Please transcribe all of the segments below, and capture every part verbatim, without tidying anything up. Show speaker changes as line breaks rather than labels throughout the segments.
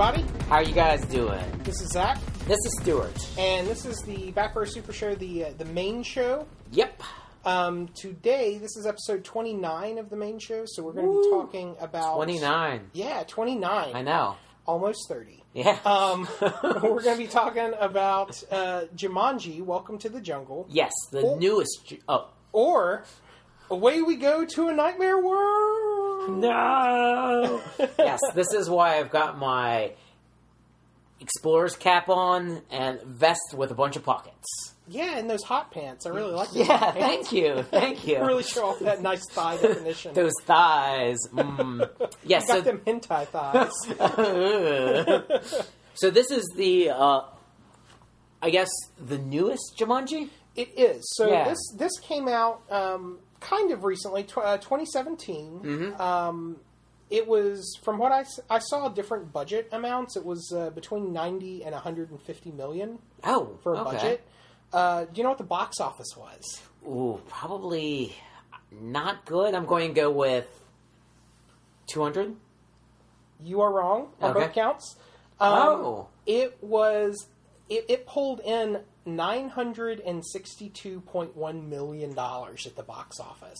everybody.
How are you guys doing?
This is Zach.
This is Stuart.
And this is the Backrow Super Show, the uh, the main show.
Yep.
Um, today, this is episode twenty-nine of the main show, so we're going to be talking about...
twenty-nine.
Yeah, twenty-nine.
I know.
Almost thirty.
Yeah.
Um, we're going to be talking about uh, Jumanji, Welcome to the Jungle.
Yes, the
or,
newest... Oh.
Or, Away We Go to a Nightmare World.
No! Yes, this is why I've got my explorer's cap on and vest with a bunch of pockets.
Yeah, and those hot pants. I really like those
Yeah,
hot pants.
thank you. Thank you.
Really show off that nice thigh definition.
Those thighs. Mm. Yes,
you got
so,
them hentai thighs.
So this is the, uh, I guess, the newest Jumanji?
It is. So
Yeah.
this this came out um, kind of recently, tw- uh, twenty seventeen.
Mm-hmm.
Um, it was, from what I, s- I saw, different budget amounts. It was uh, between ninety and one hundred fifty million
Oh,
for a
okay.
budget. Uh, do you know what the box office was?
Ooh, probably not good. I'm going to go with two hundred.
You are wrong on
Okay.
both counts. Um,
Oh.
It was, it, it pulled in nine hundred sixty-two point one million dollars at the box office.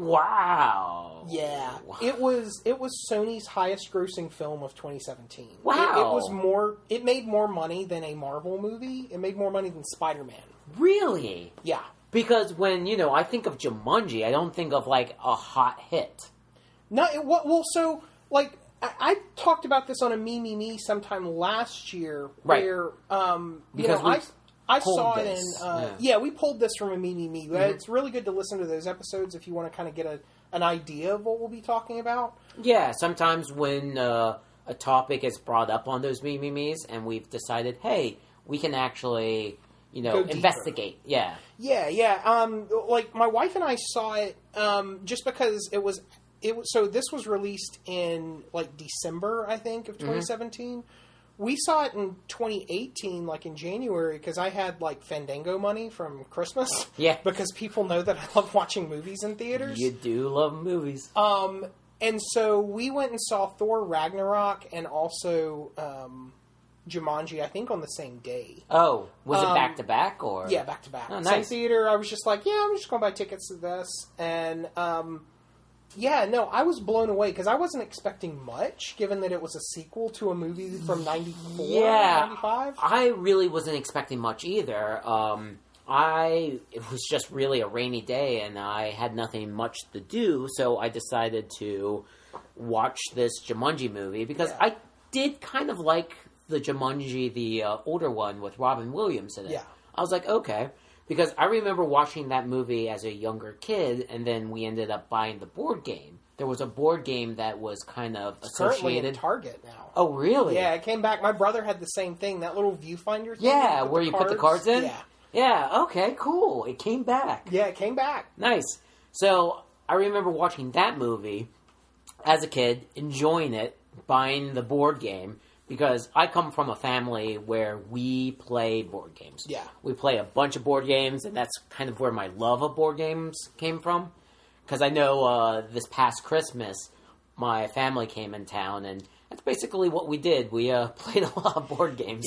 Wow.
Yeah, it was it was Sony's highest grossing film of twenty seventeen.
Wow.
It, it was more. It made more money than a Marvel movie. It made more money than Spider-Man.
Really?
Yeah.
Because when, you know, I think of Jumanji, I don't think of, like, a hot hit.
No, it, well, well, so like I, I talked about this on a Me Me Me sometime last year,
Right.
where um, you
Because
know
we
I I
pulled
saw
this.
it in uh,
Yeah.
yeah. we pulled this from a Me Me Me.
Mm-hmm.
It's really good to listen to those episodes if you want to kind of get a an idea of what we'll be talking about.
Yeah, sometimes when uh, a topic is brought up on those Me Me Me's and we've decided, hey, we can actually, you know,
Go deeper.
investigate. Yeah.
Yeah, yeah. Um, like my wife and I saw it um, just because it was it was so this was released in like December, I think, of twenty seventeen. We saw it in twenty eighteen, like in January, because I had like Fandango money from Christmas.
Yeah.
Because people know that I love watching movies in theaters.
You do love movies.
Um, and so we went and saw Thor Ragnarok and also um, Jumanji, I think, on the same day.
Oh, was
Um,
it back to back or?
Yeah, back to back.
Oh,
Same
nice.
theater. I was just like, yeah, I'm just going to buy tickets to this. And, um, yeah, no, I was blown away because I wasn't expecting much, given that it was a sequel to a movie from ninety-four,
Yeah.
ninety-five.
I really wasn't expecting much either. Um, I it was just really a rainy day, and I had nothing much to do, so I decided to watch this Jumanji movie because
Yeah.
I did kind of like the Jumanji, the uh, older one with Robin Williams in it.
Yeah.
I was like, okay, because I remember watching that movie as a younger kid, and then we ended up buying the board game. There was a board game that was kind of
It's currently in
associated.
Target now.
Oh, really?
Yeah, it came back. My brother had the same thing, that little viewfinder thing.
Yeah,
put
where
the
you put the cards in?
Yeah.
Yeah, okay, cool. It came back.
Yeah, it came back.
Nice. So, I remember watching that movie as a kid, enjoying it, buying the board game, because I come from a family where we play board games.
Yeah.
We play a bunch of board games, and that's kind of where my love of board games came from. Because I know uh, this past Christmas, my family came in town, and that's basically what we did. We uh, played a lot of board games.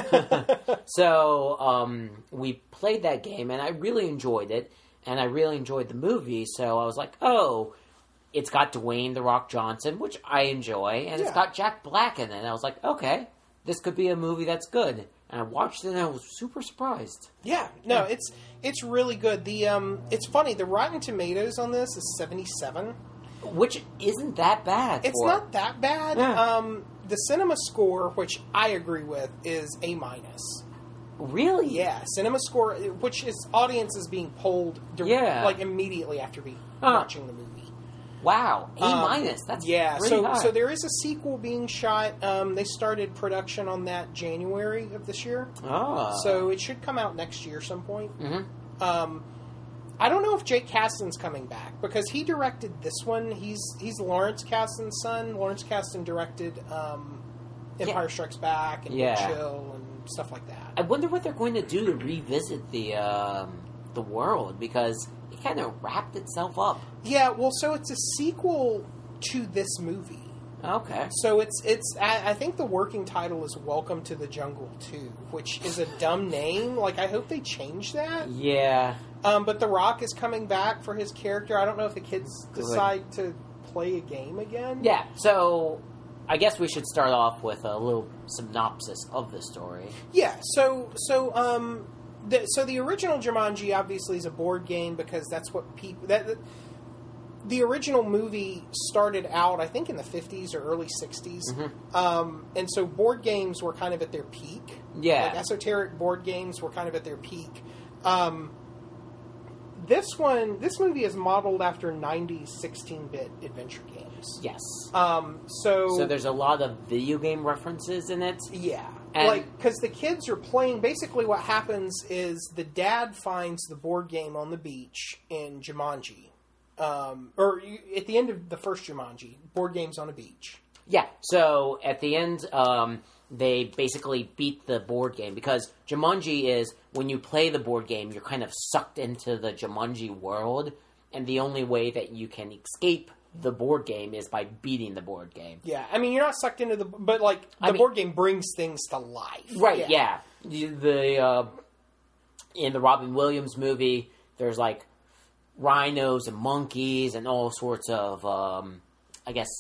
So um, we played that game, and I really enjoyed it, and I really enjoyed the movie. So I was like, oh, it's got Dwayne The Rock Johnson, which I enjoy, and it's
Yeah.
got Jack Black in it. And I was like, okay, this could be a movie that's good. And I watched it, and I was super surprised.
Yeah, no, it's it's really good. The um, it's funny. The Rotten Tomatoes on this is seventy-seven.
Which isn't that bad.
It's
for
not that bad.
Yeah.
Um, the Cinema Score, which I agree with, is A minus.
Really?
Yeah, Cinema Score, which is audience is being polled, dir-
Yeah.
like immediately after be
Huh.
watching the movie.
Wow, A
Um,
minus. That's
yeah.
pretty
So
high.
so there is a sequel being shot. Um, they started production on that January of this year,
Ah.
so it should come out next year some point.
Mhm.
Um, I don't know if Jake Kasdan's coming back because he directed this one. He's he's Lawrence Kasdan's son. Lawrence Kasdan directed um, Empire
Yeah.
Strikes Back and
Yeah.
Chill and stuff like that.
I wonder what they're going to do to revisit the um, the world, because it kind of wrapped itself up.
Yeah, well, so it's a sequel to this movie.
Okay.
So it's it's I, I think the working title is Welcome to the Jungle two, which is a dumb name. Like, I hope they change that.
Yeah.
Um, but The Rock is coming back for his character. I don't know if the kids decide to play a game again.
Yeah. So I guess we should start off with a little synopsis of the story.
Yeah. So so um, the, so the original Jumanji obviously is a board game because that's what people that. that The original movie started out, I think, in the fifties or early sixties. Mm-hmm. Um, and so board games were kind of at their peak.
Yeah.
Like esoteric board games were kind of at their peak. Um, this one, this movie is modeled after nineties sixteen-bit adventure games.
Yes.
Um, so,
so there's a lot of video game references in it.
Yeah.
And
like, because the kids are playing, basically what happens is the dad finds the board game on the beach in Jumanji. Um, or you, at the end of the first Jumanji, board games on a beach.
Yeah, so at the end, um, they basically beat the board game because Jumanji is when you play the board game, you're kind of sucked into the Jumanji world, and the only way that you can escape the board game is by beating the board game.
Yeah, I mean, you're not sucked into the, but like the
I mean,
board game brings things to life.
Right?
Yeah.
yeah. The uh, in the Robin Williams movie, there's like rhinos and monkeys and all sorts of, um, I guess,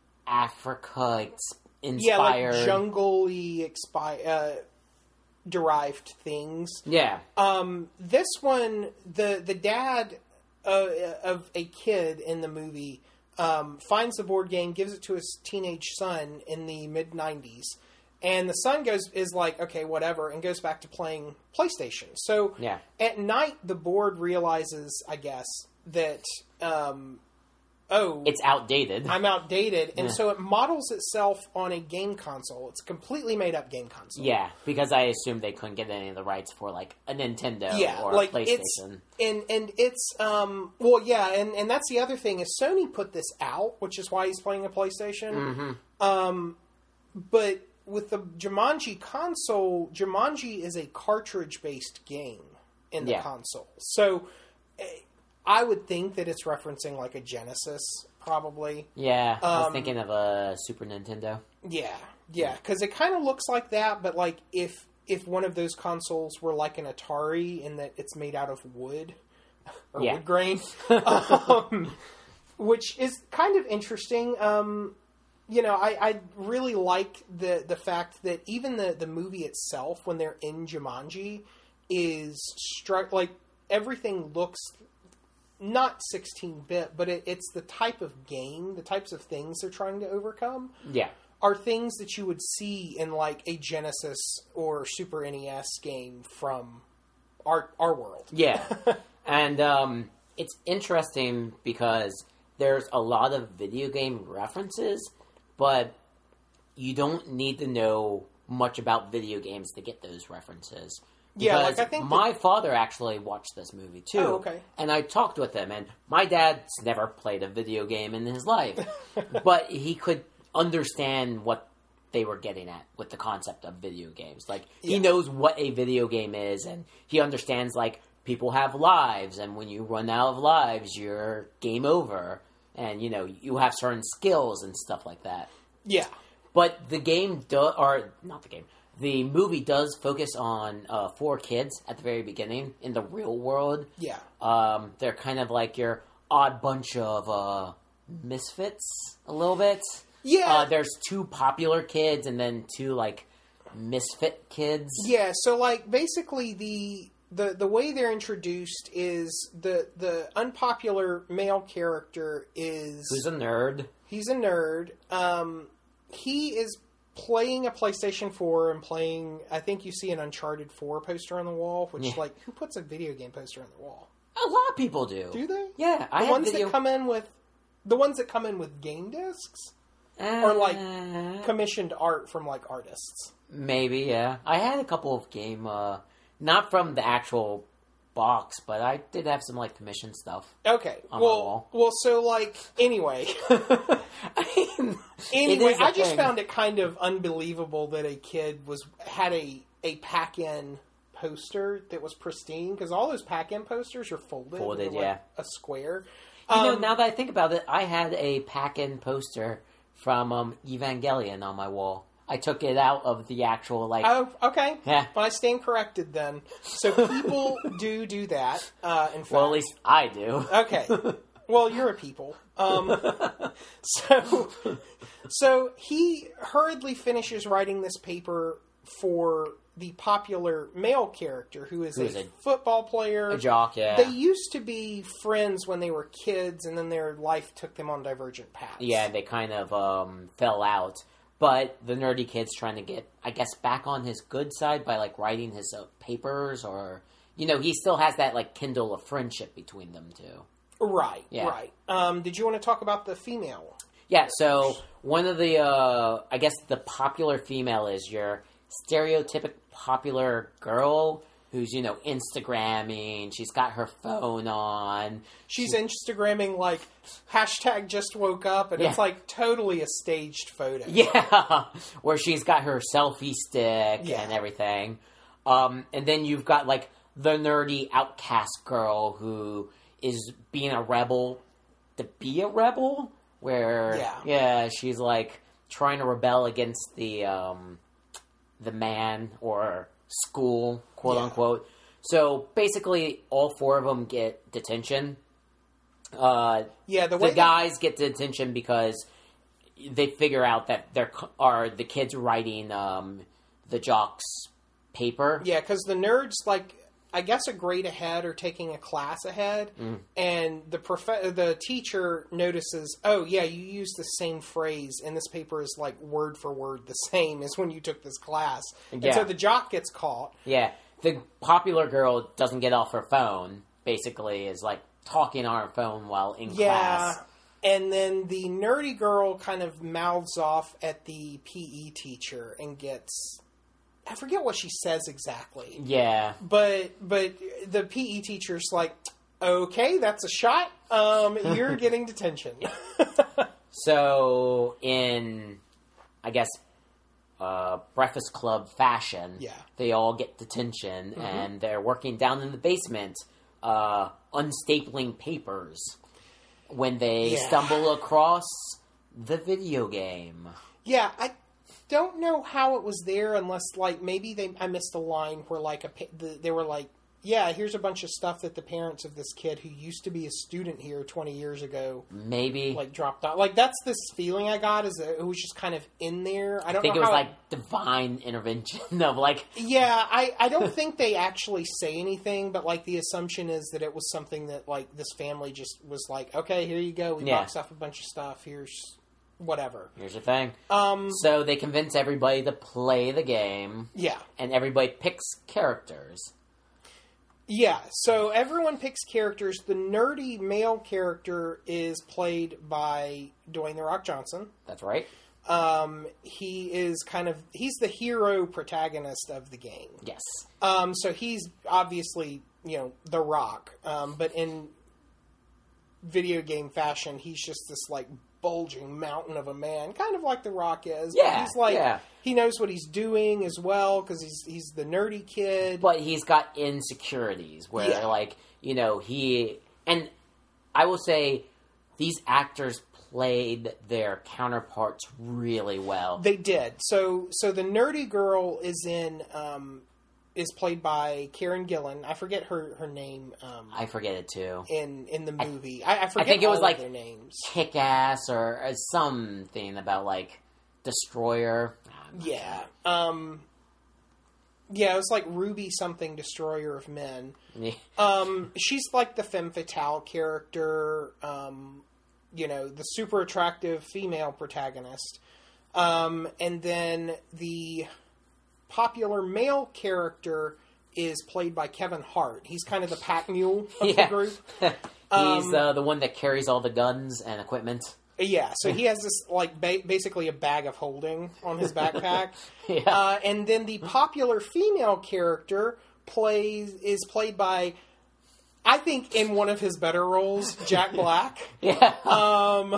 Africa inspired,
yeah, like jungle-y expi- uh, derived things.
Yeah.
Um, this one, the the dad uh, of a kid in the movie um, finds the board game, gives it to his teenage son in the mid nineties. And the son goes is like, okay, whatever, and goes back to playing PlayStation. So
yeah.
at night, the board realizes, I guess, that, um, oh...
it's outdated.
I'm outdated. And
yeah.
so it models itself on a game console. It's a completely made-up game console.
Yeah, because I assume they couldn't get any of the rights for, like, a Nintendo
yeah,
or
like
a PlayStation.
It's, and, and it's... Um, well, yeah, and, and that's the other thing, is Sony put this out, which is why he's playing a PlayStation.
Mm-hmm.
Um, but... with the Jumanji console, Jumanji is a cartridge-based game in the
yeah.
console. So I would think that it's referencing like a Genesis, probably.
Yeah, I was
um,
thinking of a Super Nintendo.
Yeah, yeah, because it kind of looks like that, but like if if one of those consoles were like an Atari in that it's made out of wood or
yeah.
wood grain, um, which is kind of interesting. Um, You know, I, I really like the the fact that even the, the movie itself, when they're in Jumanji, is struck like everything looks not sixteen-bit, but it, it's the type of game, the types of things they're trying to overcome.
Yeah,
are things that you would see in like a Genesis or Super N E S game from our our world.
Yeah, and um, it's interesting because there's a lot of video game references. But you don't need to know much about video games to get those references.
Yeah, like I think
my
that...
father actually watched this movie too.
Oh, okay.
And I talked with him, and my dad's never played a video game in his life, but he could understand what they were getting at with the concept of video games. Like he
yeah.
knows what a video game is, and he understands like people have lives, and when you run out of lives, you're game over. And, you know, you have certain skills and stuff like that.
Yeah.
But the game, do, or not the game, the movie does focus on uh, four kids at the very beginning in the real world.
Yeah.
Um, they're kind of like your odd bunch of uh, misfits, a little bit.
Yeah.
Uh, there's two popular kids and then two, like, misfit kids.
Yeah, so, like, basically the... The the way they're introduced is the the unpopular male character is...
Who's a nerd.
He's a nerd. Um, he is playing a PlayStation four and playing... I think you see an Uncharted four poster on the wall, which, yeah. like, who puts a video game poster on the wall?
A lot of people do.
Do they?
Yeah, I
The
have
ones
video...
that come in with... The ones that come in with game discs?
Uh,
or, like, commissioned art from, like, artists?
Maybe, yeah. I had a couple of game... Uh, Not from the actual box, but I did have some, like, commission stuff.
Okay.
On
well,
my wall.
well, so, like, anyway.
I mean,
anyway, I just
thing.
found it kind of unbelievable that a kid was had a, a pack-in poster that was pristine, because all those pack-in posters are folded.
Folded,
like
yeah.
a square.
You
um,
know, now that I think about it, I had a pack-in poster from um, Evangelion on my wall. I took it out of the actual, like...
Oh, okay.
Yeah.
But I stand corrected then. So people do do that, uh, in fact.
Well, at least I do.
Okay. Well, you're a people. Um, so, so he hurriedly finishes writing this paper for the popular male character who is
Who's
a,
a-
football player.
A jock, yeah.
They used to be friends when they were kids, and then their life took them on divergent paths.
Yeah, they kind of um, fell out. But the nerdy kid's trying to get, I guess, back on his good side by, like, writing his uh, papers or... You know, he still has that, like, kindle of friendship between them two.
Right,
Yeah.
right. Um, did you want to talk about the female?
Yeah, so one of the, uh, I guess the popular female is your stereotypic popular girl who's, you know, Instagramming. She's got her phone on.
She's Instagramming, like, hashtag just woke up, and
Yeah.
it's, like, totally a staged photo.
Yeah, where she's got her selfie stick
Yeah.
and everything. Um, and then you've got, like, the nerdy outcast girl who is being a rebel to be a rebel, where,
Yeah.
yeah, she's, like, trying to rebel against the, um, the man or school, quote
Yeah.
unquote. So, basically, all four of them get detention. Uh,
Yeah, the way
the guys get detention because they figure out that there are the kids writing um, the jock's paper.
Yeah, because the nerds, like, I guess a grade ahead or taking a class ahead,
Mm.
and the prof- the teacher notices, oh, yeah, you use the same phrase, and this paper is, like, word for word the same as when you took this class. And
Yeah.
so the jock gets caught.
Yeah, the popular girl doesn't get off her phone. Basically, is like talking on her phone while in
Yeah.
class.
And then the nerdy girl kind of mouths off at the P E teacher and gets... I forget what she says exactly.
Yeah,
But but the P E teacher's like, okay, that's a shot. Um, you're getting detention.
so in, I guess, uh, Breakfast Club fashion,
Yeah.
they all get detention, and they're working down in the basement, uh, unstapling papers, when they
Yeah.
stumble across the video game.
Yeah, I don't know how it was there unless, like, maybe they I missed a line where, like, a pa- the, they were like, yeah, here's a bunch of stuff that the parents of this kid who used to be a student here twenty years ago,
Maybe.
like, dropped out. Like, that's this feeling I got, is that it was just kind of in there. I don't
I think
know
it was
how
like divine intervention of like,
Yeah, I, I don't think they actually say anything, but, like, the assumption is that it was something that, like, this family just was like, okay, here you go. We
Yeah.
boxed off a bunch of stuff. Here's whatever.
here's your thing.
Um,
So they convince everybody to play the game,
yeah.
and everybody picks characters.
Yeah, so everyone picks characters. The nerdy male character is played by Dwayne The Rock Johnson.
That's right.
Um, he is kind of, he's the hero protagonist of the game.
Yes.
Um, so he's obviously, you know, The Rock. Um, but in video game fashion, he's just this, like, bulging mountain of a man, kind of like The Rock is. But
Yeah,
he's like,
yeah.
he knows what he's doing as well, because he's, he's the nerdy kid.
But he's got insecurities where,
Yeah.
like, you know, he... And I will say, these actors played their counterparts really well.
They did. So so the nerdy girl is in um, is played by Karen Gillan. I forget her her name um,
I forget it, too.
in in the movie. I, I forget
think it was
all
like-
of their names.
Kick-Ass or uh, something about, like, Destroyer. I'm not
Yeah. Um, yeah, it was like Ruby something, Destroyer of Men.
sure.
Um, she's like the femme fatale character, um, you know, the super attractive female protagonist. Um, and then the popular male character is played by Kevin Hart. He's kind of the pack mule of
Yeah.
the group.
He's
Um,
uh, the one that carries all the guns and equipment.
Yeah, so he has this, like, ba- basically a bag of holding on his backpack.
Yeah.
Uh, and then the popular female character plays is played by, I think, in one of his better roles, Jack Black.
Yeah.
Um,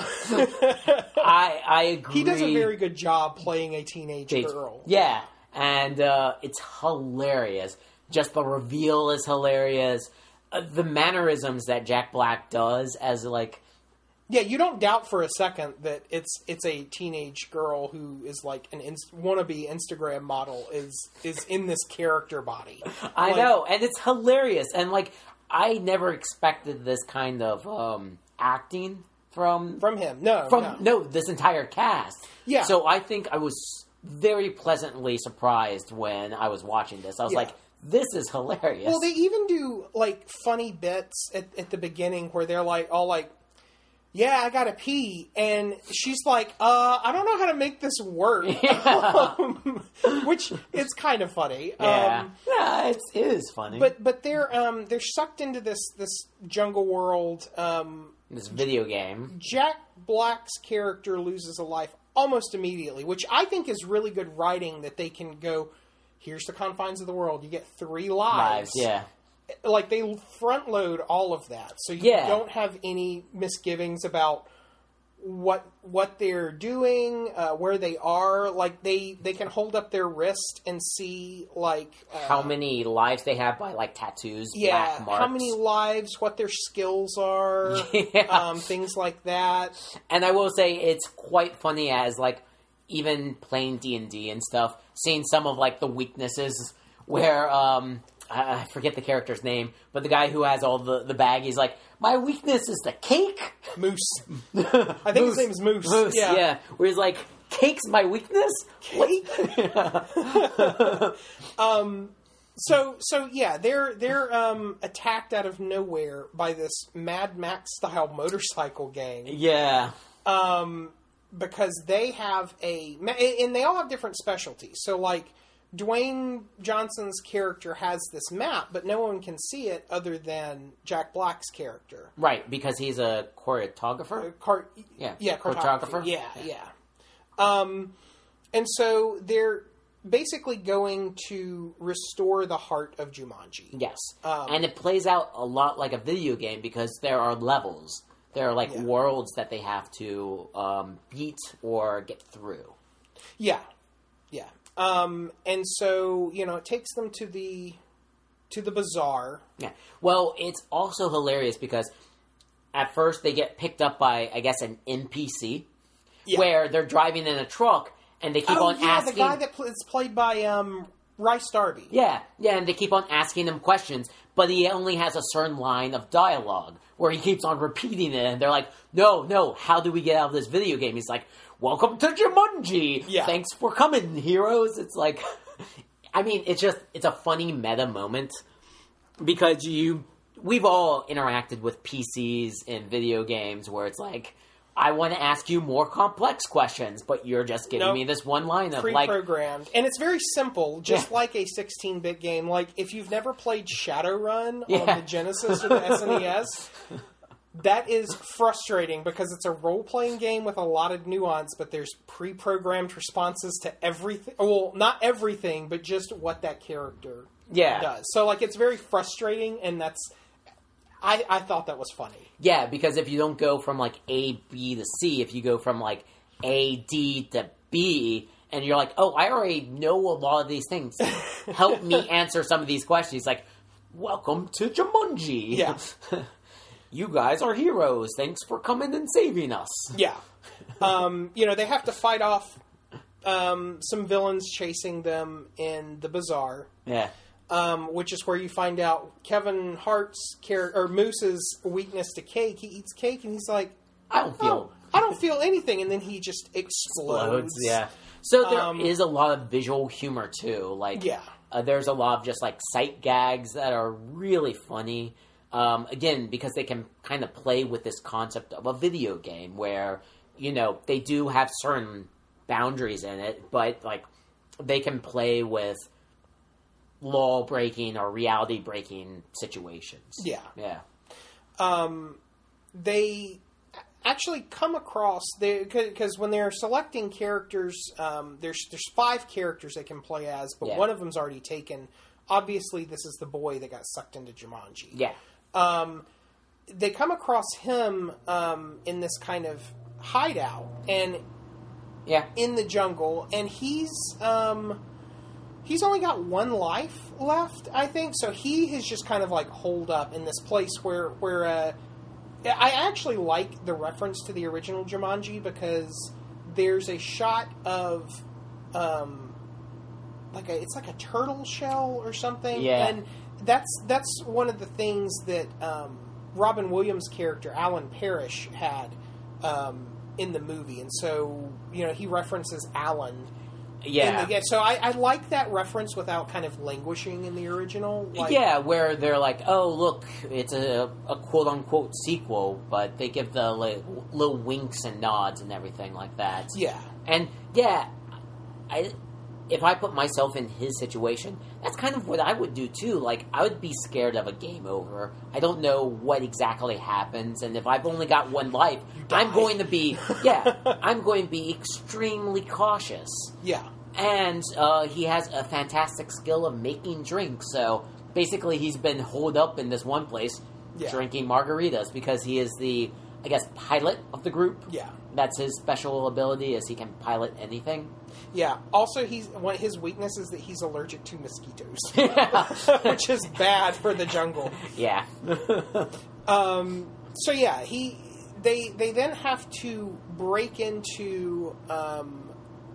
I I agree.
he does a very good job playing a teenage
They-
girl.
Yeah, and uh, it's hilarious. Just the reveal is hilarious. Uh, the mannerisms that Jack Black does as, like,
Yeah, you don't doubt for a second that it's it's a teenage girl who is like an inst- wannabe Instagram model is is in this character body.
I
Like,
know, and it's hilarious. And like, I never expected this kind of um, acting from
from him. No,
from
no.
no this entire cast.
Yeah.
So I think I was very pleasantly surprised when I was watching this. I was
Yeah.
like, this is hilarious.
Well, they even do like funny bits at, at the beginning where they're like all like, yeah, I gotta pee. And she's like, uh, I don't know how to make this work.
Yeah.
Which is kind of funny.
yeah,
Um,
yeah, it's, it is funny.
but but they're um, they're sucked into this this jungle world. Um,
this video game.
Jack Black's character loses a life almost immediately, which I think is really good writing that they can go, here's the confines of the world. You get three lives.
Lives, yeah.
Like, they front load all of that. So you
Yeah.
don't have any misgivings about what what they're doing, uh, where they are. Like, they, they can hold up their wrist and see, like... Uh,
How many lives they have by, like, tattoos,
yeah,
black marks.
how many lives, what their skills are,
Yeah.
um, things like that.
And I will say it's quite funny as, like, even playing D and D and stuff, seeing some of, like, the weaknesses where, um, I I forget the character's name, but the guy who has all the, the bag, he's like, my weakness is the cake?
Moose. I think his name is Moose.
Moose,
Yeah.
yeah. Where he's like, cake's my weakness?
Cake? um, so, so yeah, they're, they're, um, attacked out of nowhere by this Mad Max style motorcycle gang.
Yeah.
Um, because they have a, and they all have different specialties. So, like, Dwayne Johnson's character has this map, but no one can see it other than Jack Black's character.
Right, because he's a choreographer?
Uh, Car-
Yeah.
yeah, cartography.
Cartographer?
Yeah, yeah. Um, and so they're basically going to restore the heart of Jumanji.
Yes.
Um,
and it plays out a lot like a video game because there are levels. There are, like,
Yeah.
worlds that they have to um, beat or get through.
Yeah, yeah. Um, and so, you know, it takes them to the to the bazaar.
Yeah. Well, it's also hilarious because at first they get picked up by, I guess, an N P C
Yeah.
where they're driving in a truck and they keep
oh,
on
yeah,
asking...
the guy that pl- is played by um, Rice Darby.
Yeah, yeah, and they keep on asking him questions, but he only has a certain line of dialogue where he keeps on repeating it, and they're like, no, no, how do we get out of this video game? He's like, welcome to Jumanji!
Yeah.
Thanks for coming, heroes! It's like, I mean, it's just, it's a funny meta moment, because you, we've all interacted with P Cs in video games where it's like, I want to ask you more complex questions, but you're just giving
Nope.
me this one line of like...
Pre-programmed. And it's very simple, just
Yeah.
like a sixteen-bit game. Like, if you've never played Shadowrun
Yeah.
on the Genesis or the S N E S, that is frustrating because it's a role-playing game with a lot of nuance, but there's pre-programmed responses to everything. Well, not everything, but just what that character
Yeah.
does. So, like, it's very frustrating, and that's... I, I thought that was funny.
Yeah, because if you don't go from, like, A, B to C, if you go from, like, A, D to B, and you're like, oh, I already know a lot of these things. Help me answer some of these questions. He's like, welcome to Jumanji.
Yeah.
You guys are heroes. Thanks for coming and saving us.
Yeah. Um, you know, they have to fight off um, some villains chasing them in the bazaar.
Yeah.
Um, which is where you find out Kevin Hart's character, or Moose's weakness to cake. He eats cake and he's like,
I don't feel...
oh, I don't feel anything. And then he just explodes.
explodes. Yeah. So there
Um,
is a lot of visual humor, too. Like,
Yeah.
uh, there's a lot of just, like, sight gags that are really funny. Um, again, because they can kind of play with this concept of a video game where, you know, they do have certain boundaries in it, but, like, they can play with law-breaking or reality-breaking situations.
Yeah.
Yeah.
Um, they actually come across, because when they're selecting characters, um, there's there's five characters they can play as, but
Yeah.
one of them's already taken. Obviously, this is the boy that got sucked into Jumanji.
Yeah.
Um, they come across him um, in this kind of hideout and
Yeah.
in the jungle, and he's um, he's only got one life left, I think. So he has just kind of like holed up in this place where where uh, I actually like the reference to the original Jumanji because there's a shot of, um, like a, it's like a turtle shell or something.
Yeah.
And that's, that's one of the things that, um, Robin Williams' character, Alan Parrish, had, um, in the movie. And so, you know, he references Alan.
Yeah.
In the, so I, I like that reference without kind of languishing in the original. Like,
yeah, where they're like, oh, look, it's a, a quote-unquote sequel, but they give the like, little winks and nods and everything like that.
Yeah.
And, yeah, I, if I put myself in his situation, that's kind of what I would do, too. Like, I would be scared of a game over. I don't know what exactly happens, and if I've only got one life, I'm going to be, yeah, I'm going to be extremely cautious.
Yeah.
And uh, he has a fantastic skill of making drinks, so basically he's been holed up in this one place yeah. drinking margaritas because he is the, I guess, pilot of the group.
Yeah.
That's his special ability, is he can pilot anything.
Yeah. Also, he's one his weakness is that he's allergic to mosquitoes,
Yeah.
which is bad for the jungle.
Yeah.
um. So yeah, he they they then have to break into um,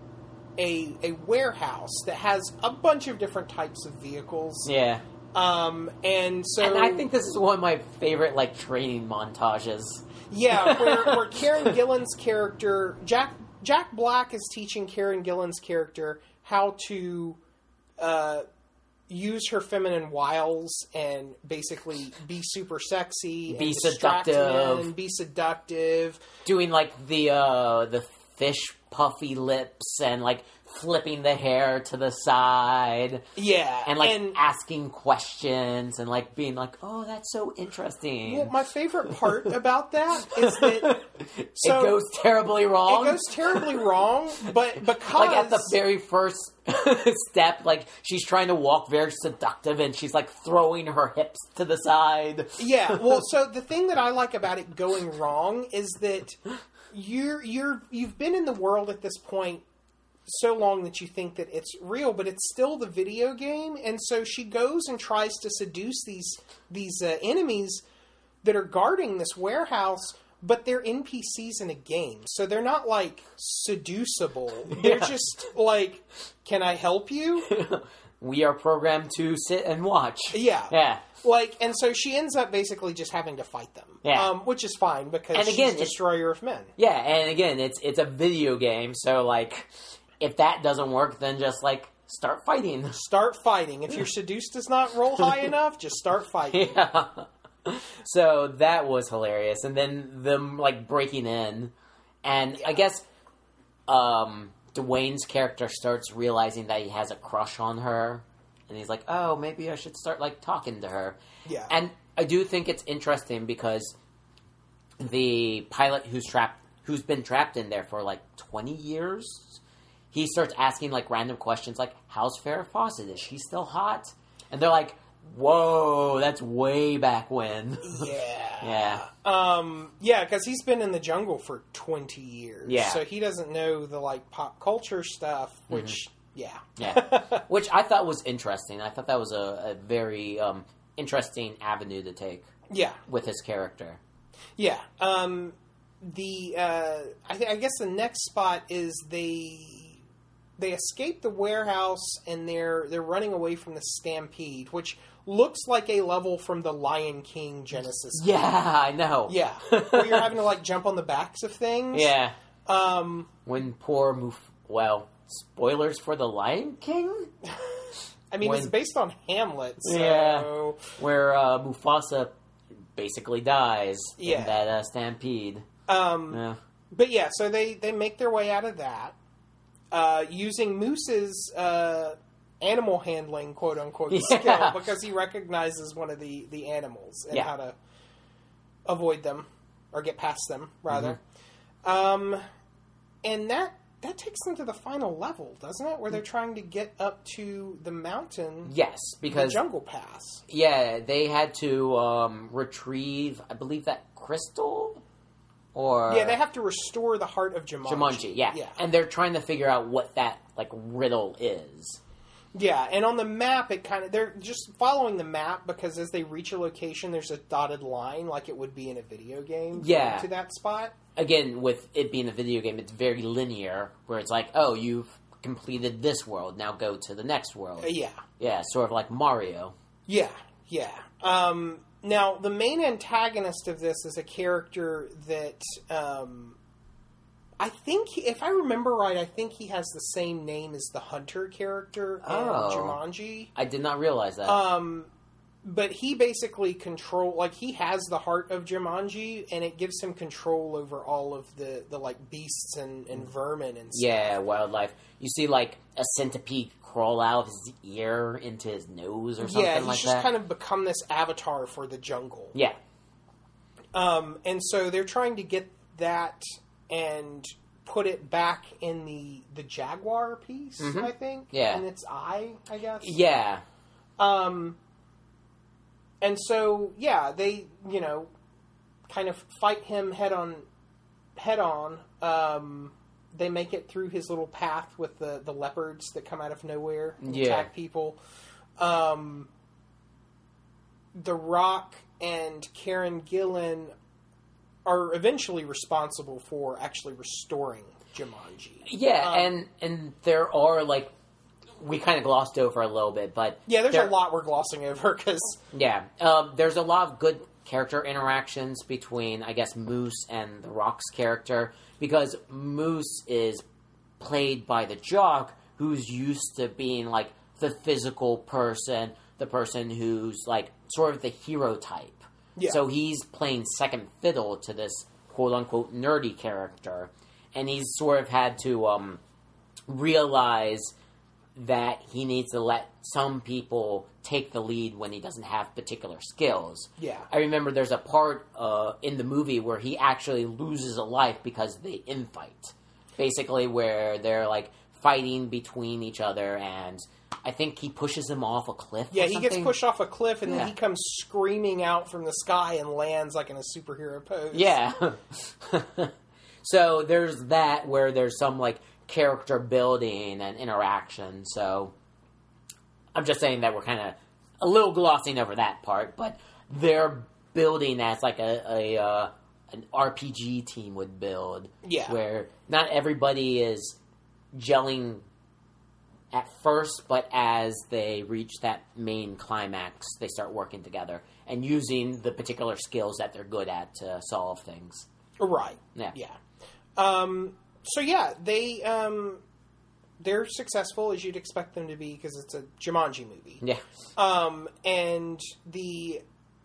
a a warehouse that has a bunch of different types of vehicles.
Yeah.
Um. And so,
and I think this is one of my favorite like training montages.
Yeah, where, where Karen Gillan's character Jack. Jack Black is teaching Karen Gillan's character how to uh, use her feminine wiles and basically be super sexy,
be
and
seductive,
and be seductive,
doing like the uh, the fish puffy lips and like flipping the hair to the side.
Yeah.
And, like,
and,
asking questions and, like, being like, oh, that's so interesting.
Well, my favorite part about that is that... So,
it goes terribly wrong.
It goes terribly wrong, but because...
Like, at the very first step, like, she's trying to walk very seductive and she's, like, throwing her hips to the side.
Yeah, well, so the thing that I like about it going wrong is that you're, you're, you've been in the world at this point so long that you think that it's real, but it's still the video game. And so she goes and tries to seduce these these uh, enemies that are guarding this warehouse, but they're N P Cs in a game, so they're not like seducible. They're
Yeah.
just like, can I help you?
We are programmed to sit and watch.
Yeah.
Yeah.
Like, and so she ends up basically just having to fight them.
Yeah.
Um, which is fine because
And again,
she's Destroyer of Men.
Yeah, and again, it's it's a video game, so, like, if that doesn't work, then just, like, start fighting.
Start fighting. If your seduce does not roll high enough, just start fighting.
Yeah. So that was hilarious. And then them, like, breaking in. And
Yeah.
I guess um, Dwayne's character starts realizing that he has a crush on her. And he's like, oh, maybe I should start, like, talking to her.
Yeah.
And I do think it's interesting because the pilot who's trapped, who's been trapped in there for, like, twenty years... He starts asking, like, random questions, like, how's Farrah Fawcett? Is she still hot? And they're like, whoa, that's way back when.
Yeah.
Yeah.
Um, yeah, because he's been in the jungle for twenty years.
Yeah.
So he doesn't know the, like, pop culture stuff, which, mm-hmm. yeah.
Yeah. Which I thought was interesting. I thought that was a, a very um, interesting avenue to take.
Yeah.
With his character.
Yeah. Um, the, uh, I, th- I guess the next spot is they... They escape the warehouse and they're they're running away from the stampede, which looks like a level from the Lion King Genesis game.
Yeah, I know.
Yeah, where you're having to like jump on the backs of things.
Yeah.
Um,
when poor Muf... Well, spoilers for the Lion King?
I mean,
when...
it's based on Hamlet, so...
Yeah. Where uh, Mufasa basically dies
yeah.
in that uh, stampede.
Um,
yeah.
But yeah, so they, they make their way out of that. Uh, using Moose's uh, animal handling, quote unquote,
yeah.
skill because he recognizes one of the, the animals and
yeah.
how to avoid them or get past them, rather.
Mm-hmm.
Um, and that that takes them to the final level, doesn't it? Where they're trying to get up to the mountain.
Yes, because
the Jungle Pass.
Yeah, they had to um, retrieve, I believe, that crystal. Or
yeah, they have to restore the heart of Jumanji.
Jumanji, yeah.
yeah.
And they're trying to figure out what that, like, riddle is.
Yeah, and on the map, it kind of they're just following the map because as they reach a location, there's a dotted line like it would be in a video game.
Yeah.
To that spot.
Again, with it being a video game, it's very linear, where it's like, oh, you've completed this world, now go to the next world.
Uh, yeah.
Yeah, sort of like Mario.
Yeah, yeah. Um, now, the main antagonist of this is a character that, um, I think, if I remember right, I think he has the same name as the Hunter character
Oh.
in Jumanji.
I did not realize that.
Um, but he basically control, like, he has the heart of Jumanji, and it gives him control over all of the, the like, beasts and, and vermin and stuff.
Yeah, wildlife. You see, like, a centipede crawl out of his ear into his nose or something
Yeah, he's
like
just
that.
kind of become this avatar for the jungle.
Yeah.
Um, and so they're trying to get that and put it back in the the jaguar piece,
Mhm.
I think.
Yeah.
In its eye, I guess.
Yeah.
Um, and so, yeah, they, you know, kind of fight him head on, head on. Um, they make it through his little path with the, the leopards that come out of nowhere and
Yeah.
attack people. Um, The Rock and Karen Gillan are eventually responsible for actually restoring Jumanji.
Yeah,
Um,
and and there are, like, we kind of glossed over a little bit, but...
Yeah, there's
there-
a lot we're glossing over because...
Yeah, um, there's a lot of good character interactions between, I guess, Moose and The Rock's character, because Moose is played by the jock who's used to being, like, the physical person, the person who's, like, sort of the hero type.
Yeah.
So he's playing second fiddle to this quote-unquote nerdy character, and he's sort of had to um, realize that he needs to let some people take the lead when he doesn't have particular skills.
Yeah.
I remember there's a part uh, in the movie where he actually loses a life because they infight. Basically where they're, like, fighting between each other, and I think he pushes him off a cliff
Yeah,
or
he
something.
gets pushed off a cliff, and
Yeah.
then he comes screaming out from the sky and lands, like, in a superhero pose.
Yeah. So there's that where there's some, like, character building and interaction. So I'm just saying that we're kind of a little glossing over that part, but they're building as like a, a uh, an R P G team would build.
Yeah.
Where not everybody is gelling at first, but as they reach that main climax, they start working together and using the particular skills that they're good at to solve things.
Right.
Yeah.
Yeah. Um, so, yeah, they, um, they're successful, as you'd expect them to be, because it's a Jumanji movie.
Yeah.
Um, and the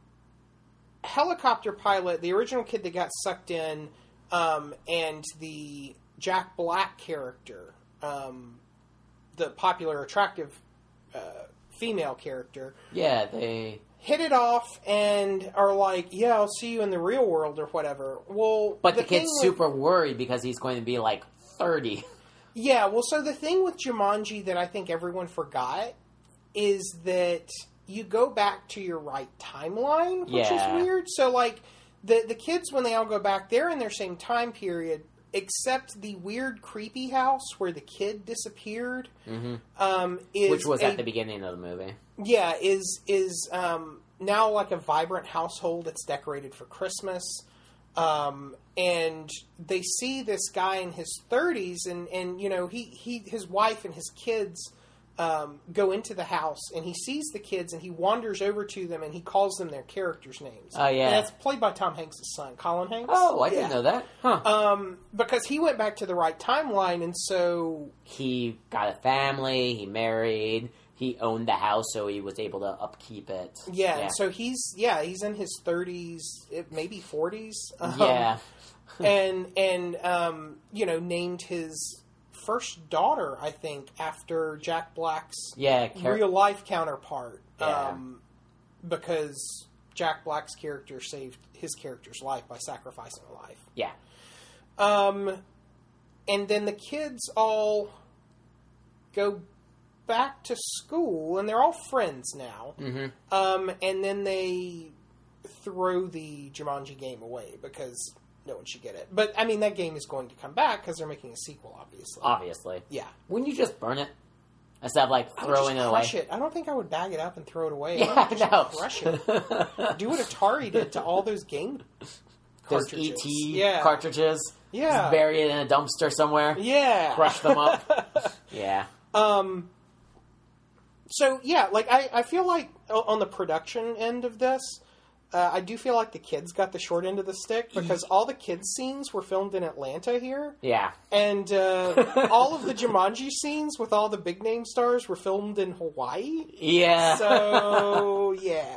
helicopter pilot, the original kid that got sucked in, um, and the Jack Black character, um, the popular, attractive uh, female character,
Yeah, they...
hit it off and are like, yeah, I'll see you in the real world or whatever. Well,
But the,
thing
kid's
with-
super worried because he's going to be like thirty.
Yeah, well, so the thing with Jumanji that I think everyone forgot is that you go back to your right timeline, which
Yeah.
is weird. So, like, the the kids, when they all go back, they're in their same time period, except the weird, creepy house where the kid disappeared.
Mm-hmm.
Um, is
Which was
a-
at the beginning of the movie.
Yeah, is is um, now like a vibrant household that's decorated for Christmas. Um, and they see this guy in his thirties, and, and you know, he, he his wife and his kids um, go into the house, and he sees the kids, and he wanders over to them, and he calls them their characters' names.
Oh, yeah.
And that's played by Tom Hanks' son, Colin Hanks.
Oh, I
Yeah.
didn't know that. Huh.
Um, because he went back to the right timeline, and so
He got a family, he married, he owned the house, so he was able to upkeep it.
yeah,
Yeah.
and so he's yeah he's in his thirties, maybe forties. Um,
Yeah.
and and um, you know, named his first daughter, I think, after Jack Black's
Yeah, char-
real life counterpart,
Yeah.
um, because Jack Black's character saved his character's life by sacrificing a life.
Yeah.
Um, and then the kids all go back to school, and they're all friends now.
Mm-hmm.
Um, and then they throw the Jumanji game away because no one should get it. But, I mean, that game is going to come back because they're making a sequel, obviously.
Obviously.
Yeah.
Wouldn't you just burn it? instead of like
I would
throwing
just
it away.
crush it. I don't think I would bag it up and throw it away.
Yeah,
I would just
no.
crush it. Do what Atari did to all those game
Those
cartridges.
E T
yeah.
cartridges.
Yeah.
Just bury it in a dumpster somewhere.
Yeah.
Crush them up. Yeah.
Um. So yeah, like I, I feel like on the production end of this, uh, I do feel like the kids got the short end of the stick because all the kids scenes were filmed in Atlanta here,
Yeah.
and uh, all of the Jumanji scenes with all the big name stars were filmed in Hawaii.
Yeah.
So yeah.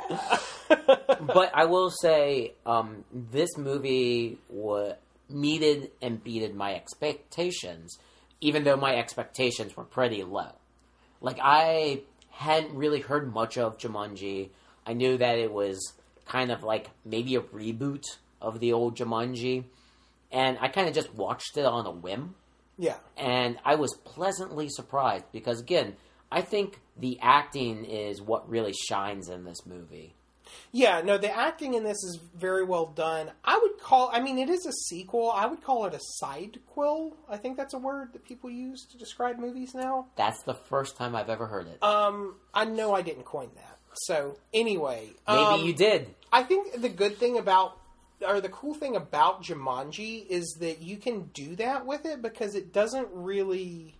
But I will say, um, this movie wa- meted and beated my expectations, even though my expectations were pretty low. Like, I hadn't really heard much of Jumanji. I knew that it was kind of like maybe a reboot of the old Jumanji, and I kind of just watched it on a whim,
Yeah.
and I was pleasantly surprised because, again, I think the acting is what really shines in this movie.
Yeah, no, the acting in this is very well done. I would call, I mean, it is a sequel. I would call it a sidequel. I think that's a word that people use to describe movies now.
That's the first time I've ever heard it.
Um, I know I didn't coin that. So, anyway.
Maybe
um,
you did.
I think the good thing about, or the cool thing about Jumanji is that you can do that with it because it doesn't really,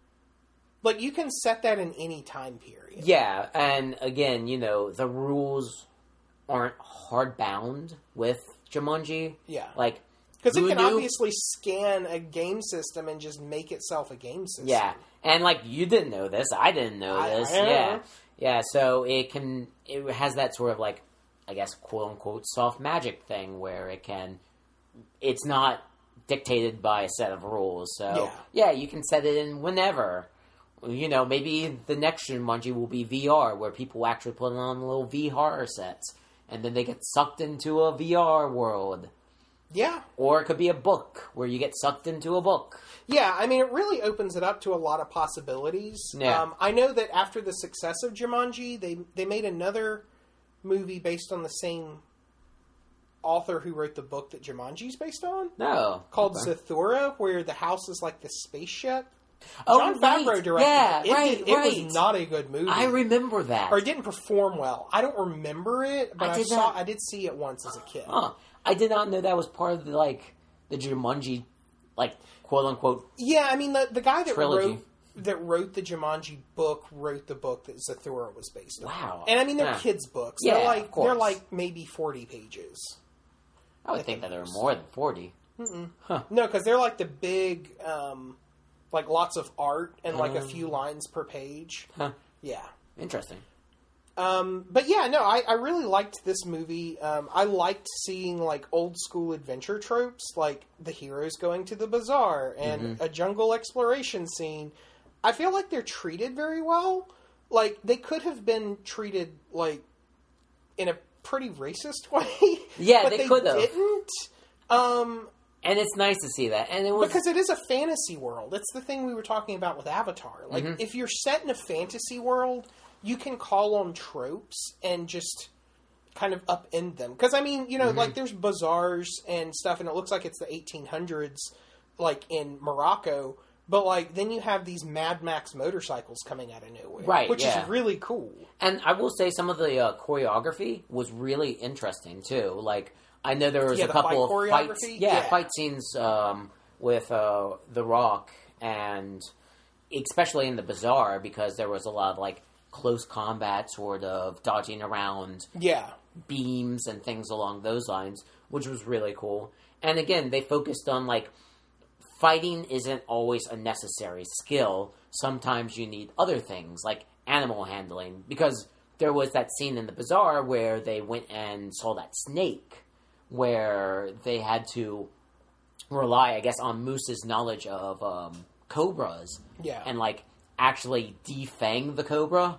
like, you can set that in any time period.
Yeah, and again, you know, the rules aren't hard bound with Jumanji.
Yeah.
Like,
Because it
who
can
knew?
obviously scan a game system and just make itself a game system.
Yeah, and like you didn't know this, I didn't know
I-
this.
I don't
yeah,
know.
yeah. So it can, it has that sort of like, I guess, quote unquote, soft magic thing where it can, it's not dictated by a set of rules. So
Yeah.
yeah, you can set it in whenever. You know, maybe the next Jumanji will be V R, where people actually put on little V R sets, and then they get sucked into a V R world.
Yeah.
Or it could be a book, where you get sucked into a book.
Yeah, I mean, it really opens it up to a lot of possibilities.
Yeah.
Um, I know that after the success of Jumanji, they they made another movie based on the same author who wrote the book that Jumanji's based on,
No.
called
Okay.
Zathura, where the house is like the spaceship.
Oh,
John
right.
Favreau directed
Yeah,
it. It,
right,
did, it
right.
was not a good movie.
I remember that.
or it didn't perform well. I don't remember it, but
I
I,
did
saw
not-
I did see it once as a kid.
Huh. I did not know that was part of the, like, the Jumanji, like, quote-unquote.
Yeah, I mean the the guy that
Trilogy.
wrote that wrote the Jumanji book wrote the book that Zathura was based on.
Wow.
And I mean they're
Yeah.
kids' books.
Yeah,
they're
of
like
course.
they're like maybe forty pages.
I would think that there were more than forty.
No, because they're like the big, um, like lots of art and like a few lines per page.
Huh.
Yeah.
Interesting.
Um, but yeah, no, I, I really liked this movie. Um, I liked seeing like old school adventure tropes, like the heroes going to the bazaar and
Mm-hmm.
a jungle exploration scene. I feel like they're treated very well. Like they could have been treated like in a pretty racist way.
Yeah,
but
they
they
could have.
didn't. Um,
And it's nice to see that. And it was...
because it is a fantasy world. It's the thing we were talking about with Avatar. Like,
Mm-hmm.
if you're set in a fantasy world, you can call on tropes and just kind of upend them. Because, I mean, you know,
Mm-hmm.
like, there's bazaars and stuff, and it looks like it's the eighteen hundreds, like, in Morocco. But, like, then you have these Mad Max motorcycles coming out of nowhere.
Right,
Which
yeah.
is really cool.
And I will say some of the uh, choreography was really interesting, too. Like, I know there was
Yeah,
a
the
couple
fight
of fights,
choreography?
yeah,
Yeah.
fight scenes um, with uh, The Rock, and especially in the bazaar, because there was a lot of, like, close combat, sort of dodging around
Yeah.
beams and things along those lines, which was really cool. And again, they focused on, like, fighting isn't always a necessary skill. Sometimes you need other things, like animal handling, because there was that scene in the bazaar where they went and saw that snake, where they had to rely, I guess, on Moose's knowledge of um, cobras,
Yeah.
and, like, actually defang the cobra.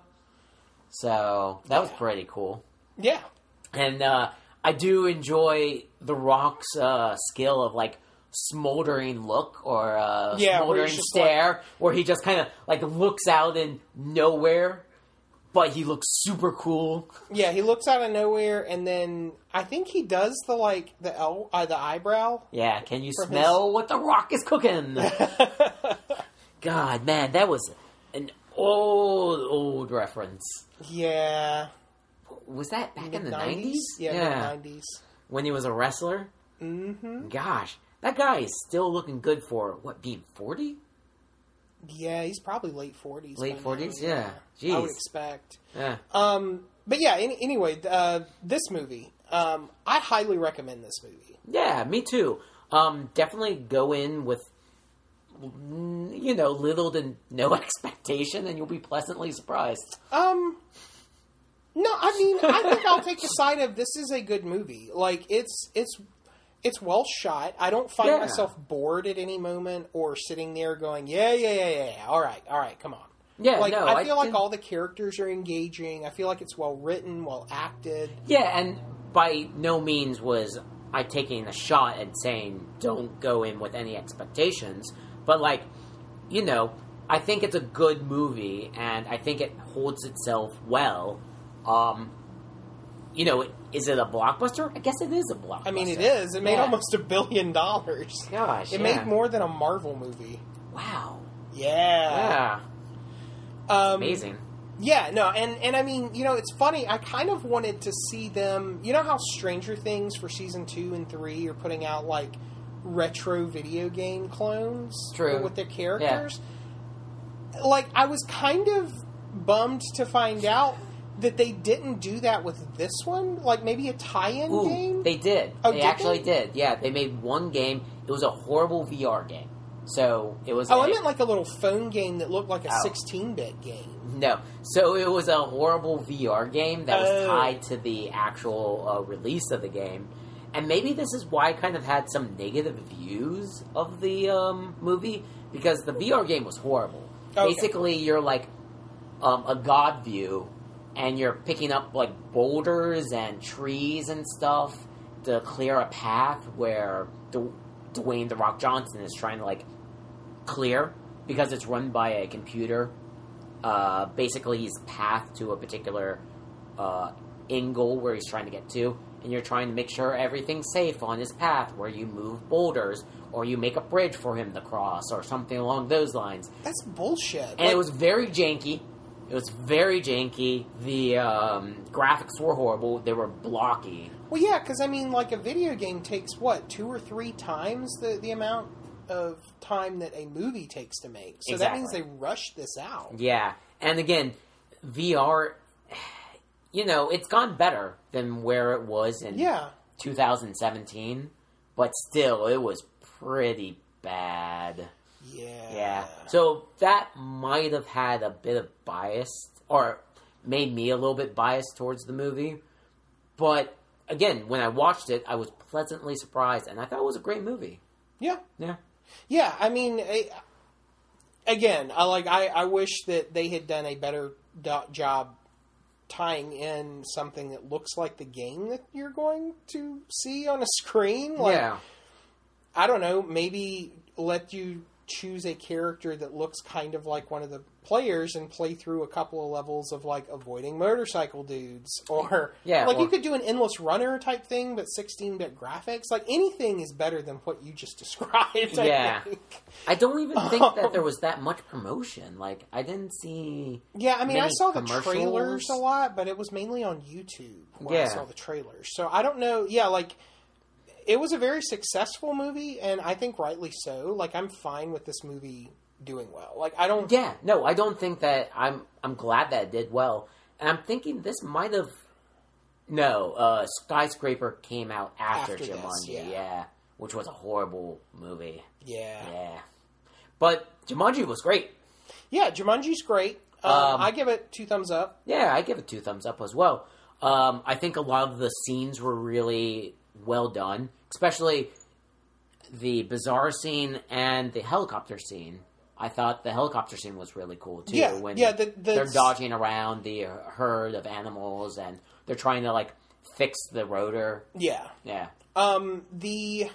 So, that was
Yeah.
pretty cool.
Yeah.
And uh, I do enjoy The Rock's uh, skill of, like, smoldering look or uh,
Yeah, where
smoldering
he's just
stare, where he just kind of, like, looks out in nowhere, but he looks super cool.
Yeah, he looks out of nowhere, and then I think he does the, like, the el- uh, the eyebrow.
Yeah, can you
For
smell what The Rock is cooking? God, man, that was an Old, old reference.
Yeah.
Was that back in the
mid-nineties?
nineties?
Yeah,
yeah.
mid-nineties.
When he was a wrestler?
Mm-hmm.
Gosh, that guy is still looking good for, what, being forty?
Yeah, he's probably late forties.
Late forties? Yeah. Jeez.
I would expect.
Yeah.
Um, but yeah, any, anyway, uh, this movie, um, I highly recommend this movie.
Yeah, me too. Um, definitely go in with, you know, little to no expectation, and you'll be pleasantly surprised.
Um, no, I mean, I think I'll take the side of this is a good movie. Like, it's, it's, it's well shot. I don't find
Yeah.
myself bored at any moment or sitting there going, yeah, yeah, yeah, yeah, yeah. All right, all right, come on.
Yeah,
like,
no,
I feel
I
like
didn't-
all the characters are engaging. I feel like it's well written, well acted.
Yeah, and by no means was I taking a shot and saying don't go in with any expectations. But, like, you know, I think it's a good movie, and I think it holds itself well. Um, you know, is it a blockbuster? I guess it is a blockbuster.
I mean, it is. It made
Yeah.
almost a billion dollars.
Gosh,
It
yeah.
made more than a Marvel movie.
Wow.
Yeah.
Yeah.
Um,
Amazing.
Yeah, no, and, and I mean, you know, it's funny. I kind of wanted to see them. You know how Stranger Things for season two and three are putting out, like, retro video game clones
True.
with their characters? Like, I was kind of bummed to find out that they didn't do that with this one. Like, maybe a tie-in
Ooh,
game?
they did.
Oh,
they
did
actually
they?
did. Yeah, they made one game. It was a horrible V R game. So it was.
Oh,
a,
I meant like a little phone game that looked like a
Oh.
sixteen-bit game.
No. So it was a horrible V R game that was
Oh.
tied to the actual uh, release of the game. And maybe this is why I kind of had some negative views of the um, movie, because the V R game was horrible.
Okay.
Basically, you're like um, a god view, and you're picking up like boulders and trees and stuff to clear a path where Du- Dwayne The Rock Johnson is trying to like clear, because it's run by a computer. Uh, basically, his path to a particular uh, end goal where he's trying to get to, and you're trying to make sure everything's safe on his path, where you move boulders, or you make a bridge for him to cross, or something along those lines.
That's bullshit.
And it was very janky. It was very janky. The um, graphics were horrible. They were blocky.
Well, yeah, because, I mean, like, a video game takes, what, two or three times the, the amount of time that a movie takes to make. So that means they
Exactly.
rushed this out.
Yeah. And again, V R, you know, it's gone better than where it was in
Yeah.
two thousand seventeen, but still, it was pretty bad.
Yeah.
Yeah. So that might have had a bit of bias, or made me a little bit biased towards the movie. But again, when I watched it, I was pleasantly surprised, and I thought it was a great movie.
Yeah.
Yeah.
Yeah, I mean, I, again, I like. I, I wish that they had done a better do- job tying in something that looks like the game that you're going to see on a screen. Like,
yeah.
I don't know, maybe let you choose a character that looks kind of like one of the players and play through a couple of levels of, like, avoiding motorcycle dudes. Or,
Yeah,
like,
or-
you could do an endless runner type thing, but sixteen-bit graphics. Like, anything is better than what you just described, I
Yeah.
think.
I don't even think that there was that much promotion. Like, I didn't see...
Yeah, I mean, I
many
saw the
commercials.
trailers a lot, but it was mainly on YouTube where I
Yeah.
saw the trailers. So I don't know. Yeah, like, it was a very successful movie, and I think rightly so. Like, I'm fine with this movie doing well. Like, I don't...
Yeah, no, I don't think that... I'm I'm glad that it did well. And I'm thinking this might have... No, uh, Skyscraper came out after,
After this,
Jumanji,
yeah.
yeah. Which was a horrible movie.
Yeah.
Yeah. But Jumanji was great.
Yeah, Jumanji's great. Um,
Um,
I give it two thumbs up.
Yeah, I give it two thumbs up as well. Um, I think a lot of the scenes were really well done, especially the bizarre scene and the helicopter scene. I thought the helicopter scene was really cool too.
Yeah,
when
yeah, the- the-
they're dodging around the herd of animals and they're trying to like fix the rotor.
Yeah.
Yeah,
Um, the...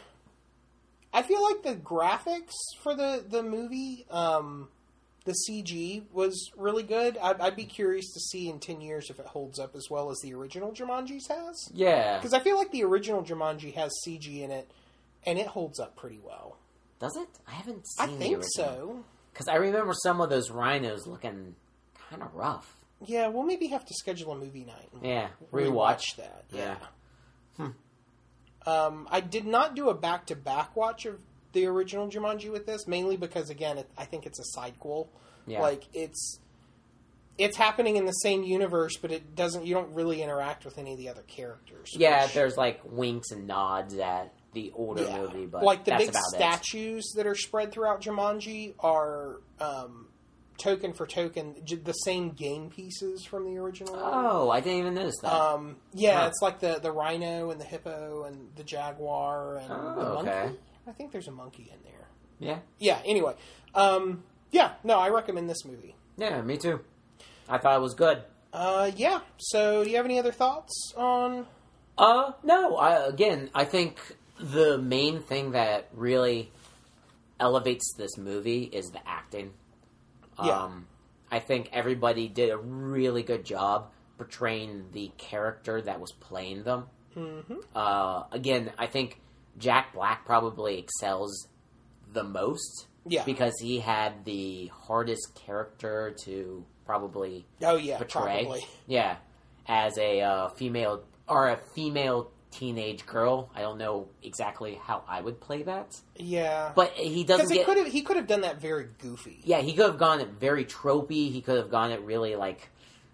I feel like the graphics for the, the movie, um, the C G was really good. I'd, I'd be curious to see in ten years if it holds up as well as the original Jumanji's has.
yeah.
Because I feel like the original Jumanji has C G in it, and it holds up pretty well.
Does it? I haven't
I
seen the
think
original.
so.
Because I remember some of those rhinos looking kind of rough.
Yeah, we'll maybe have to schedule a movie night. And
Yeah,
rewatch
rewatch
that.
Yeah.
yeah. Hmm. Um, I did not do a back-to-back watch of the original Jumanji with this, mainly because, again, it, I think it's a sidequel.
Yeah.
Like, it's it's happening in the same universe, but it doesn't. You don't really interact with any of the other characters.
Yeah,
which,
there's like winks and nods at the older
yeah.
movie, but
like the
that's
big
about
statues that are spread throughout Jumanji are um, token for token j- the same game pieces from the original.
it. Oh, I didn't even notice that.
Um, yeah,
Huh.
it's like the, the rhino and the hippo and the jaguar and
Oh,
the monkey.
okay.
I think there's a monkey in there.
yeah.
Yeah, anyway. Um, yeah, no, I recommend this movie.
Yeah, me too. I thought it was good.
Uh, yeah, so do you have any other thoughts on...
Uh, no. I, again, I think the main thing that really elevates this movie is the acting.
Yeah.
Um, I think everybody did a really good job portraying the character that was playing them.
Mm-hmm.
Uh, again, I think Jack Black probably excels the most.
Yeah.
Because he had the hardest character to probably
Oh, yeah,
portray.
probably.
Yeah. As a uh, female, or a female teenage girl. I don't know exactly how I would play that.
Yeah.
But he doesn't
Because he
get...
could have he could have done that very goofy.
Yeah, he could have gone it very tropey. He could have gone it really, like,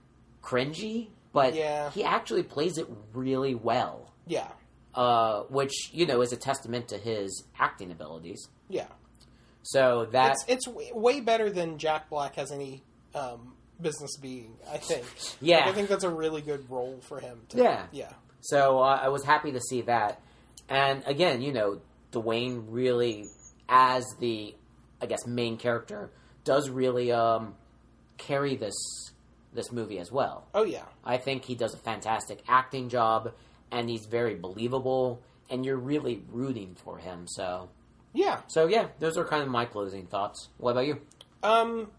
cringy. But
Yeah.
he actually plays it really well.
Yeah.
Uh, which, you know, is a testament to his acting abilities.
Yeah.
So that...
It's, it's w- way better than Jack Black has any um, business being, I think.
Yeah.
Like, I think that's a really good role for him. To,
Yeah.
Yeah.
So uh, I was happy to see that. And again, you know, Dwayne really, as the, I guess, main character, does really um, carry this this movie as well.
Oh, yeah.
I think he does a fantastic acting job, and he's very believable, and you're really rooting for him. So,
Yeah.
so yeah, those are kind of my closing thoughts. What about you?
Um,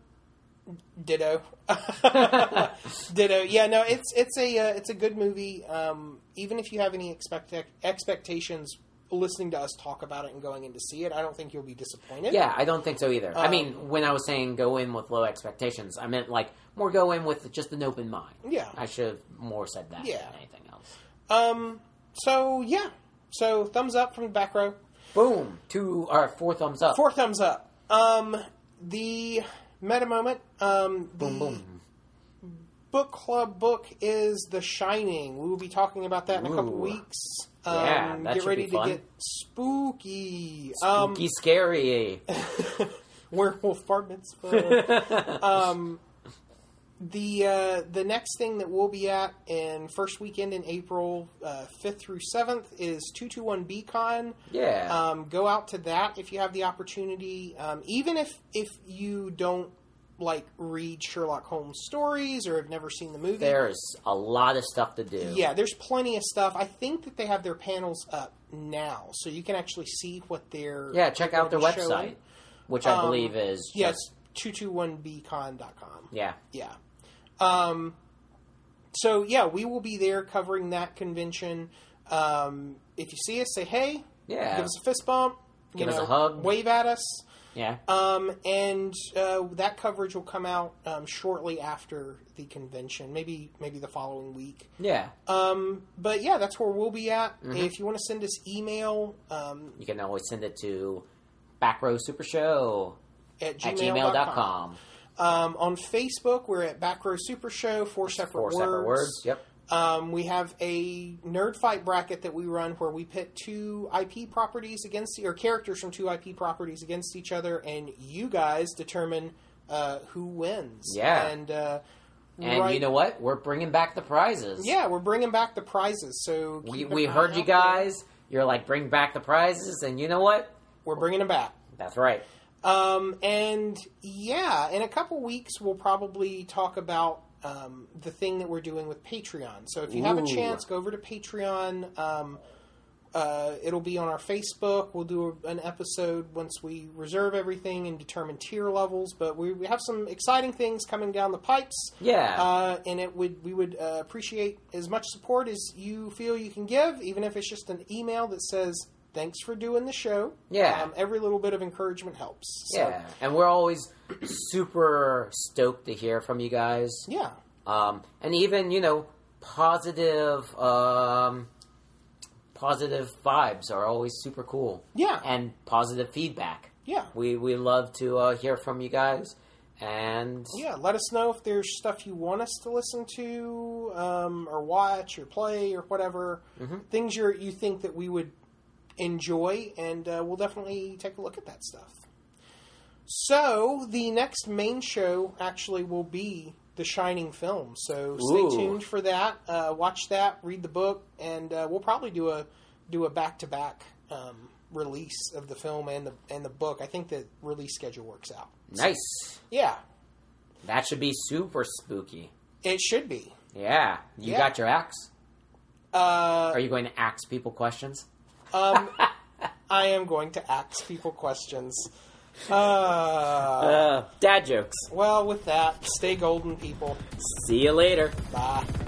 ditto. Ditto. Yeah, no, it's it's a uh, it's a good movie. Um, even if you have any expect expectations listening to us talk about it and going in to see it, I don't think you'll be disappointed.
Yeah, I don't think so either. I
Um,
mean, when I was saying go in with low expectations, I meant like more go in with just an open mind.
Yeah.
I should have more said that
Yeah.
than anything else.
Um. So yeah. So thumbs up from the back row.
Boom! Two or four thumbs up.
Four thumbs up. Um. The meta moment. Um. The
Boom boom.
book club book is The Shining. We will be talking about that in a couple
Ooh.
weeks.
Yeah,
Um,
that
get
should
ready
be
to
fun.
get spooky.
Spooky, scary.
Um, werewolf bar mitzvah. um, the uh, the next thing that we'll be at in first weekend in April, uh, fifth through seventh, is two two one B Con.
Yeah.
Um, go out to that if you have the opportunity. Um, even if if you don't like read Sherlock Holmes stories or have never seen the movie,
There's a lot of stuff to do.
yeah, there's plenty of stuff. I think that they have their panels up now, so you can actually see what they're
Yeah, check out their
gonna be
website,
showing.
which I
Um,
believe is
Yes,
just,
two two one b con dot com.
yeah.
Yeah. Um, so, yeah, we will be there covering that convention. Um, if you see us, say hey.
Yeah.
Give us a fist bump. You
Give us
know,
a hug.
Wave at us.
Yeah.
Um, and uh, that coverage will come out um, shortly after the convention, maybe maybe the following week.
Yeah.
Um, but yeah, that's where we'll be at.
Mm-hmm.
If you want to send us email um,
You can always send it to backrowsupershow
at
at
gmail
gmail
dot
dot
com.
com.
Um, on Facebook, we're at Back Row Super Show, four separate
Four
words.
separate words. Yep.
Um, we have a nerd fight bracket that we run where we pit two I P properties against, or characters from two I P properties against each other, and you guys determine uh, who wins.
Yeah.
And, uh,
And
right-
you know what? We're bringing back the prizes.
yeah, we're bringing back the prizes. So
We,
keep an
we
eye
heard you
out there.
guys. You're like, bring back the prizes. And you know what?
We're bringing them back.
That's right.
Um, and yeah, in a couple weeks, we'll probably talk about um, the thing that we're doing with Patreon. So if you have a
Ooh.
chance, go over to Patreon. Um, uh, it'll be on our Facebook. We'll do a, an episode once we reserve everything and determine tier levels. But we, we have some exciting things coming down the pipes.
Yeah.
Uh, and it would we would uh, appreciate as much support as you feel you can give, even if it's just an email that says thanks for doing the show.
Yeah.
Um, every little bit of encouragement helps. So,
Yeah, and we're always super stoked to hear from you guys.
Yeah.
Um, and even, you know, positive, um, positive vibes are always super cool.
Yeah.
And positive feedback.
Yeah.
We we love to uh, hear from you guys. And
Yeah, let us know if there's stuff you want us to listen to, um, or watch, or play, or whatever.
Mm-hmm.
Things you you think that we would enjoy, and uh, we'll definitely take a look at that stuff. So, the next main show actually will be The Shining film. So, stay
Ooh.
tuned for that. Uh, watch that, read the book, and uh, we'll probably do a do a back-to-back um, release of the film and the and the book. I think the release schedule works out.
nice.
Yeah,
That should be super spooky.
it should be.
Yeah. You
Yeah.
got your axe?
Uh,
Are you going to ask people questions?
um, I am going to ask people questions. Uh,
Uh, dad jokes.
well, with that, stay golden, people.
See you later.
Bye.